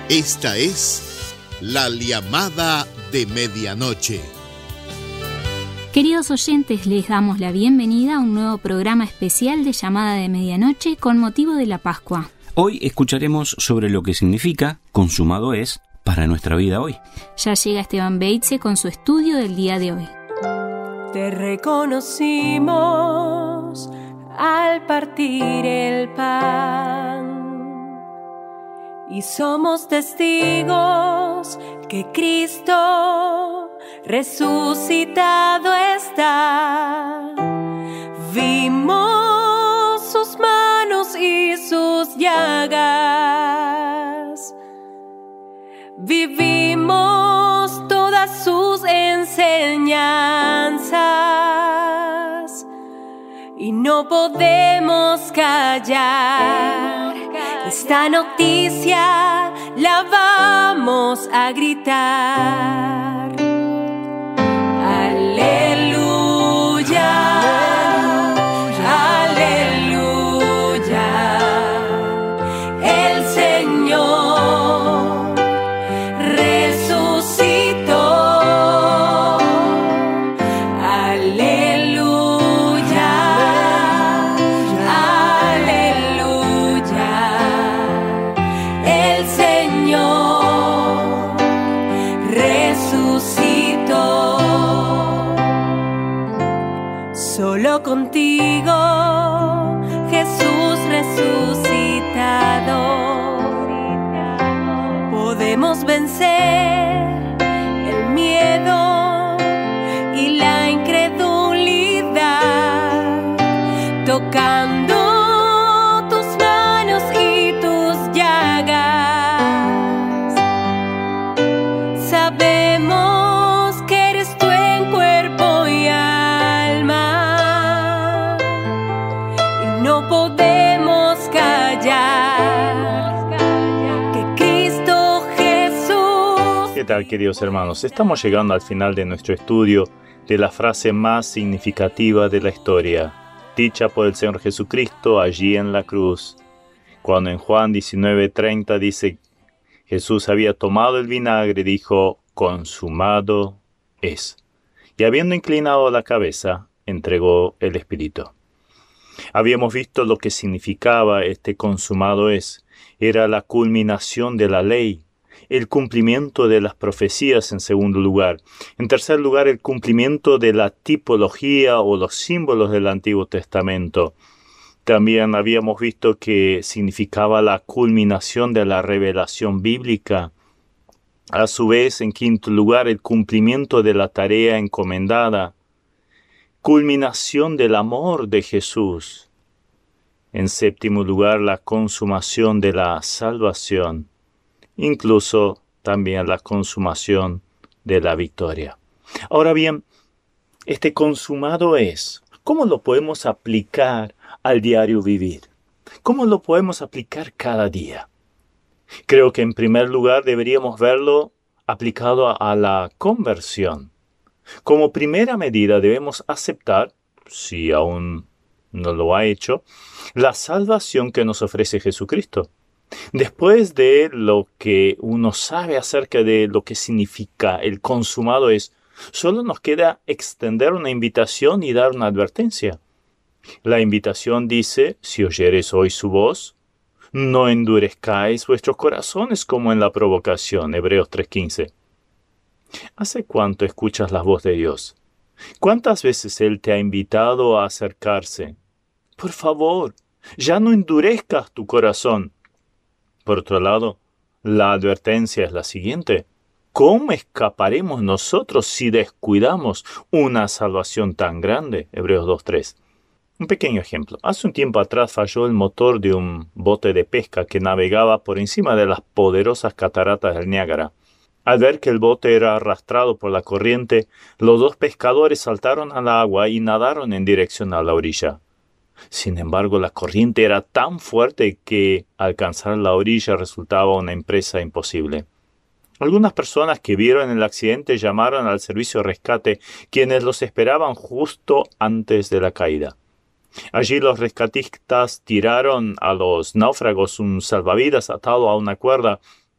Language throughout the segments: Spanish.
Esta es la llamada de medianoche. Queridos oyentes, les damos la bienvenida a un nuevo programa especial de Llamada de Medianoche con motivo de la Pascua. Hoy escucharemos sobre lo que significa consumado es para nuestra vida hoy. Ya llega Esteban Beitze con su estudio del día de hoy. Te reconocimos al partir el pan y somos testigos que Cristo resucitado está. Vimos sus manos y sus llagas. Vivimos todas sus enseñanzas y no podemos callar. Esta noticia la vamos a gritar. Aleluya, aleluya, el Señor resucitó. Aleluya, aleluya, el Señor resucitó. Solo contigo, Jesús resucitado, podemos vencer el miedo y la incredulidad, tocando tus manos y tus llagas. Sabemos que eres tú en cuerpo y alma, y no podemos callar que Cristo Jesús. ¿Qué tal, queridos hermanos? Estamos llegando al final de nuestro estudio de la frase más significativa de la historia, dicha por el Señor Jesucristo allí en la cruz, cuando en Juan 19:30 dice: Jesús había tomado el vinagre y dijo: consumado es. Y habiendo inclinado la cabeza, entregó el Espíritu. Habíamos visto lo que significaba este consumado es. Era la culminación de la ley, el cumplimiento de las profecías en segundo lugar. En tercer lugar, el cumplimiento de la tipología o los símbolos del Antiguo Testamento. También habíamos visto que significaba la culminación de la revelación bíblica. A su vez, en quinto lugar, el cumplimiento de la tarea encomendada. Culminación del amor de Jesús. En séptimo lugar, la consumación de la salvación. Incluso también la consumación de la victoria. Ahora bien, este consumado es, ¿cómo lo podemos aplicar al diario vivir? ¿Cómo lo podemos aplicar cada día? Creo que en primer lugar deberíamos verlo aplicado a la conversión. Como primera medida debemos aceptar, si aún no lo ha hecho, la salvación que nos ofrece Jesucristo. Después de lo que uno sabe acerca de lo que significa el consumado es, solo nos queda extender una invitación y dar una advertencia. La invitación dice: si oyereis hoy su voz, no endurezcáis vuestros corazones como en la provocación. Hebreos 3:15. ¿Hace cuánto escuchas la voz de Dios? ¿Cuántas veces Él te ha invitado a acercarse? Por favor, ya no endurezcas tu corazón. Por otro lado, la advertencia es la siguiente: ¿cómo escaparemos nosotros si descuidamos una salvación tan grande? Hebreos 2:3. Un pequeño ejemplo. Hace un tiempo atrás falló el motor de un bote de pesca que navegaba por encima de las poderosas cataratas del Niágara. Al ver que el bote era arrastrado por la corriente, los dos pescadores saltaron al agua y nadaron en dirección a la orilla. Sin embargo, la corriente era tan fuerte que alcanzar la orilla resultaba una empresa imposible. Algunas personas que vieron el accidente llamaron al servicio de rescate, quienes los esperaban justo antes de la caída. Allí los rescatistas tiraron a los náufragos un salvavidas atado a una cuerda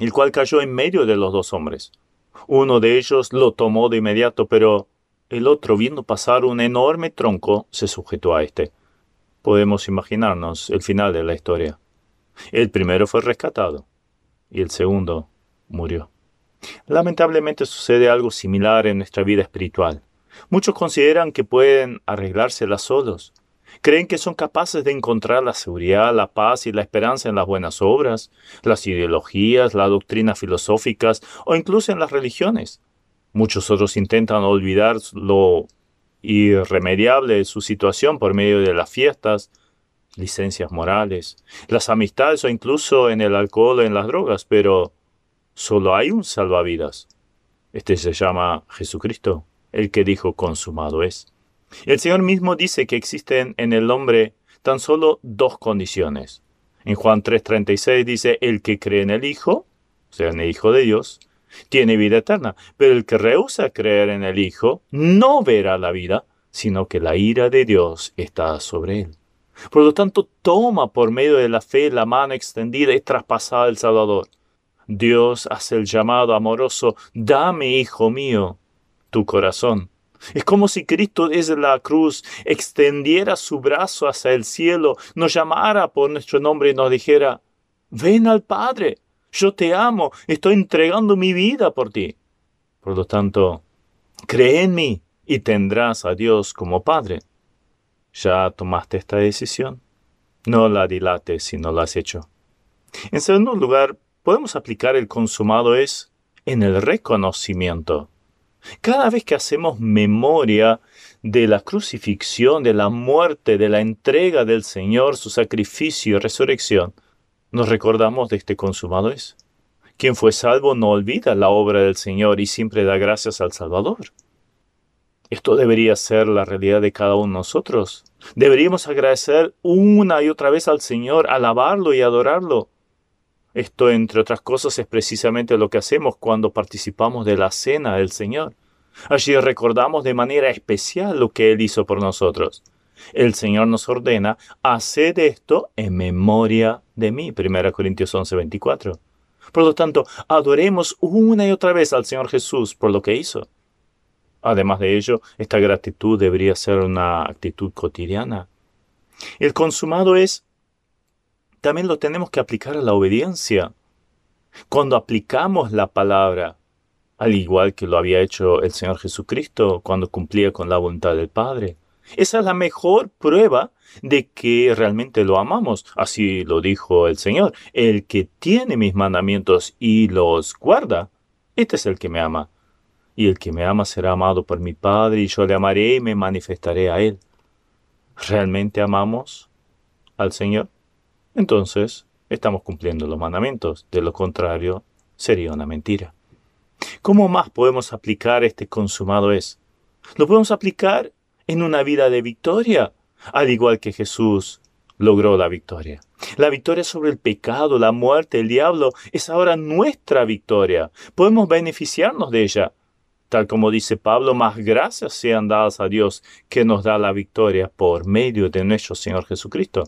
el cual cayó en medio de los dos hombres. Uno de ellos lo tomó de inmediato, pero el otro, viendo pasar un enorme tronco, se sujetó a éste. Podemos imaginarnos el final de la historia. El primero fue rescatado y el segundo murió. Lamentablemente sucede algo similar en nuestra vida espiritual. Muchos consideran que pueden arreglárselas solos. Creen que son capaces de encontrar la seguridad, la paz y la esperanza en las buenas obras, las ideologías, las doctrinas filosóficas o incluso en las religiones. Muchos otros intentan olvidar lo irremediable de su situación por medio de las fiestas, licencias morales, las amistades o incluso en el alcohol o en las drogas, pero solo hay un salvavidas. Este se llama Jesucristo, el que dijo consumado es. El Señor mismo dice que existen en el hombre tan solo dos condiciones. En Juan 3:36 dice, el que cree en el Hijo, o sea, en el Hijo de Dios, tiene vida eterna, pero el que rehúsa creer en el Hijo no verá la vida, sino que la ira de Dios está sobre él. Por lo tanto, toma por medio de la fe la mano extendida y traspasada del Salvador. Dios hace el llamado amoroso, dame, hijo mío, tu corazón. Es como si Cristo desde la cruz extendiera su brazo hacia el cielo, nos llamara por nuestro nombre y nos dijera, ven al Padre, yo te amo, estoy entregando mi vida por ti. Por lo tanto, cree en mí y tendrás a Dios como Padre. ¿Ya tomaste esta decisión? No la dilates si no la has hecho. En segundo lugar, podemos aplicar el consumado es en el reconocimiento. Cada vez que hacemos memoria de la crucifixión, de la muerte, de la entrega del Señor, su sacrificio y resurrección, nos recordamos de este consumado es. Quien fue salvo no olvida la obra del Señor y siempre da gracias al Salvador. Esto debería ser la realidad de cada uno de nosotros. Deberíamos agradecer una y otra vez al Señor, alabarlo y adorarlo. Esto, entre otras cosas, es precisamente lo que hacemos cuando participamos de la cena del Señor. Allí recordamos de manera especial lo que Él hizo por nosotros. El Señor nos ordena, haced esto en memoria de mí. 1 Corintios 11:24. Por lo tanto, adoremos una y otra vez al Señor Jesús por lo que hizo. Además de ello, esta gratitud debería ser una actitud cotidiana. El consumado es, también lo tenemos que aplicar a la obediencia. Cuando aplicamos la palabra, al igual que lo había hecho el Señor Jesucristo cuando cumplía con la voluntad del Padre, esa es la mejor prueba de que realmente lo amamos. Así lo dijo el Señor. El que tiene mis mandamientos y los guarda, este es el que me ama. Y el que me ama será amado por mi Padre, y yo le amaré y me manifestaré a Él. ¿Realmente amamos al Señor? Entonces, estamos cumpliendo los mandamientos. De lo contrario, sería una mentira. ¿Cómo más podemos aplicar este consumado es? Lo podemos aplicar en una vida de victoria, al igual que Jesús logró la victoria. La victoria sobre el pecado, la muerte, el diablo, es ahora nuestra victoria. Podemos beneficiarnos de ella. Tal como dice Pablo, más gracias sean dadas a Dios que nos da la victoria por medio de nuestro Señor Jesucristo.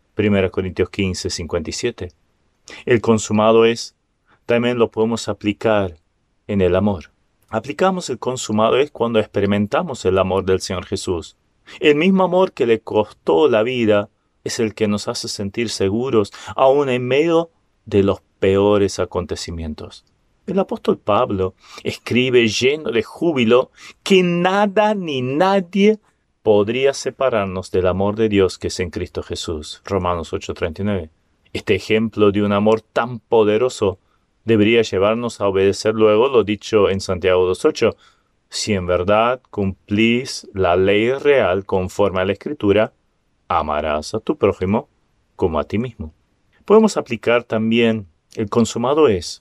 1 Corintios 15:57. El consumado es, también lo podemos aplicar en el amor. Aplicamos el consumado es cuando experimentamos el amor del Señor Jesús. El mismo amor que le costó la vida es el que nos hace sentir seguros aún en medio de los peores acontecimientos. El apóstol Pablo escribe lleno de júbilo que nada ni nadie podría separarnos del amor de Dios que es en Cristo Jesús. Romanos 8:39. Este ejemplo de un amor tan poderoso debería llevarnos a obedecer luego lo dicho en Santiago 2:8. Si en verdad cumplís la ley real conforme a la Escritura, amarás a tu prójimo como a ti mismo. Podemos aplicar también el consumado es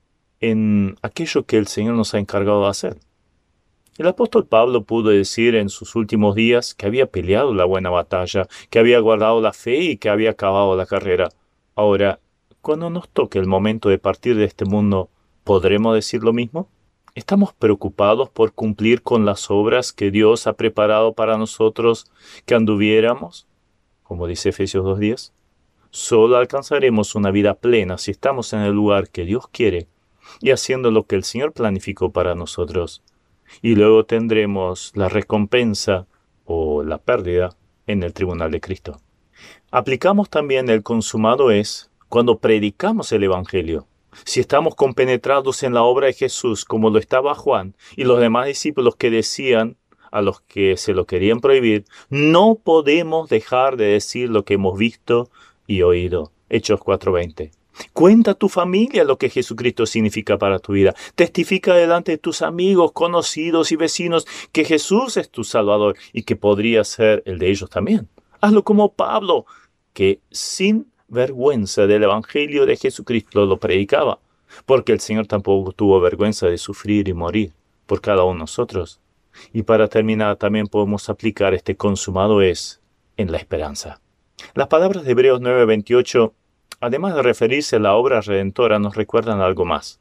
en aquello que el Señor nos ha encargado de hacer. El apóstol Pablo pudo decir en sus últimos días que había peleado la buena batalla, que había guardado la fe y que había acabado la carrera. Ahora, cuando nos toque el momento de partir de este mundo, ¿podremos decir lo mismo? ¿Estamos preocupados por cumplir con las obras que Dios ha preparado para nosotros que anduviéramos? Como dice Efesios 2:10. Solo alcanzaremos una vida plena si estamos en el lugar que Dios quiere y haciendo lo que el Señor planificó para nosotros. Y luego tendremos la recompensa o la pérdida en el tribunal de Cristo. Aplicamos también el consumado es cuando predicamos el Evangelio. Si estamos compenetrados en la obra de Jesús, como lo estaba Juan y los demás discípulos que decían a los que se lo querían prohibir, no podemos dejar de decir lo que hemos visto y oído. Hechos 4:20. Cuenta a tu familia lo que Jesucristo significa para tu vida. Testifica delante de tus amigos, conocidos y vecinos que Jesús es tu Salvador y que podría ser el de ellos también. Hazlo como Pablo, que sin vergüenza del Evangelio de Jesucristo lo predicaba, porque el Señor tampoco tuvo vergüenza de sufrir y morir por cada uno de nosotros. Y para terminar, también podemos aplicar este consumado es en la esperanza. Las palabras de Hebreos 9:28, además de referirse a la obra redentora, nos recuerdan algo más.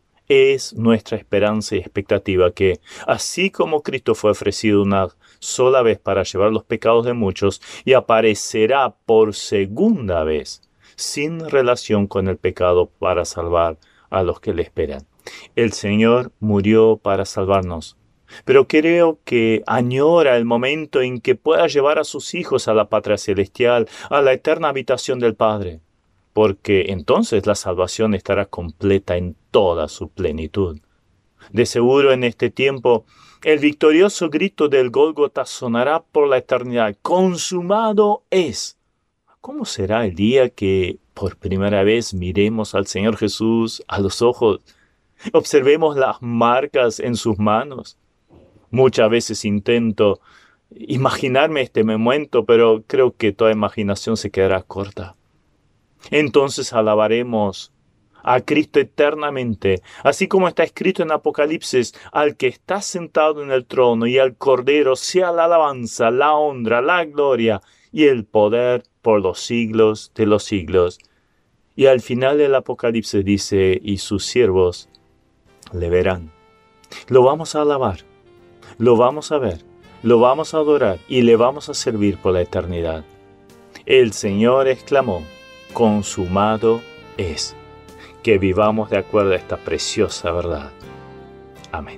Es nuestra esperanza y expectativa que, así como Cristo fue ofrecido una sola vez para llevar los pecados de muchos y aparecerá por segunda vez, sin relación con el pecado para salvar a los que le esperan. El Señor murió para salvarnos, pero creo que añora el momento en que pueda llevar a sus hijos a la patria celestial, a la eterna habitación del Padre, porque entonces la salvación estará completa en toda su plenitud. De seguro en este tiempo, el victorioso grito del Gólgota sonará por la eternidad. ¡Consumado es! ¿Cómo será el día que por primera vez miremos al Señor Jesús a los ojos? Observemos las marcas en sus manos. Muchas veces intento imaginarme este momento, pero creo que toda imaginación se quedará corta. Entonces alabaremos a Cristo eternamente, así como está escrito en Apocalipsis, al que está sentado en el trono y al Cordero sea la alabanza, la honra, la gloria y el poder por los siglos de los siglos. Y al final del Apocalipsis dice, y sus siervos le verán. Lo vamos a alabar, lo vamos a ver, lo vamos a adorar y le vamos a servir por la eternidad. El Señor exclamó, consumado es. Que vivamos de acuerdo a esta preciosa verdad. Amén.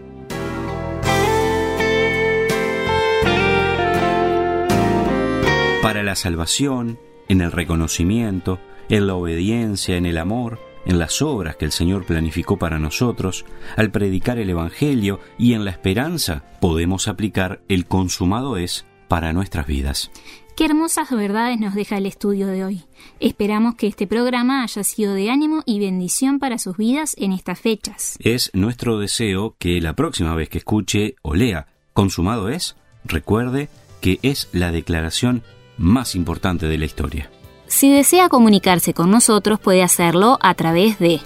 Para la salvación, en el reconocimiento, en la obediencia, en el amor, en las obras que el Señor planificó para nosotros, al predicar el Evangelio y en la esperanza, podemos aplicar el consumado es para nuestras vidas. Qué hermosas verdades nos deja el estudio de hoy. Esperamos que este programa haya sido de ánimo y bendición para sus vidas en estas fechas. Es nuestro deseo que la próxima vez que escuche o lea consumado es, recuerde que es la declaración más importante de la historia. Si desea comunicarse con nosotros, puede hacerlo a través de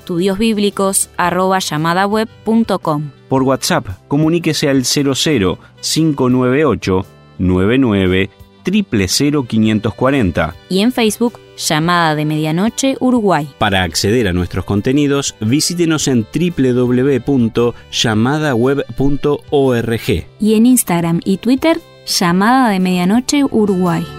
estudiosbiblicos@llamadaweb.com. Por WhatsApp, comuníquese al 00 598 99 000540 y en Facebook, Llamada de Medianoche Uruguay. Para acceder a nuestros contenidos, visítenos en www.llamadaweb.org y en Instagram y Twitter, Llamada de Medianoche Uruguay.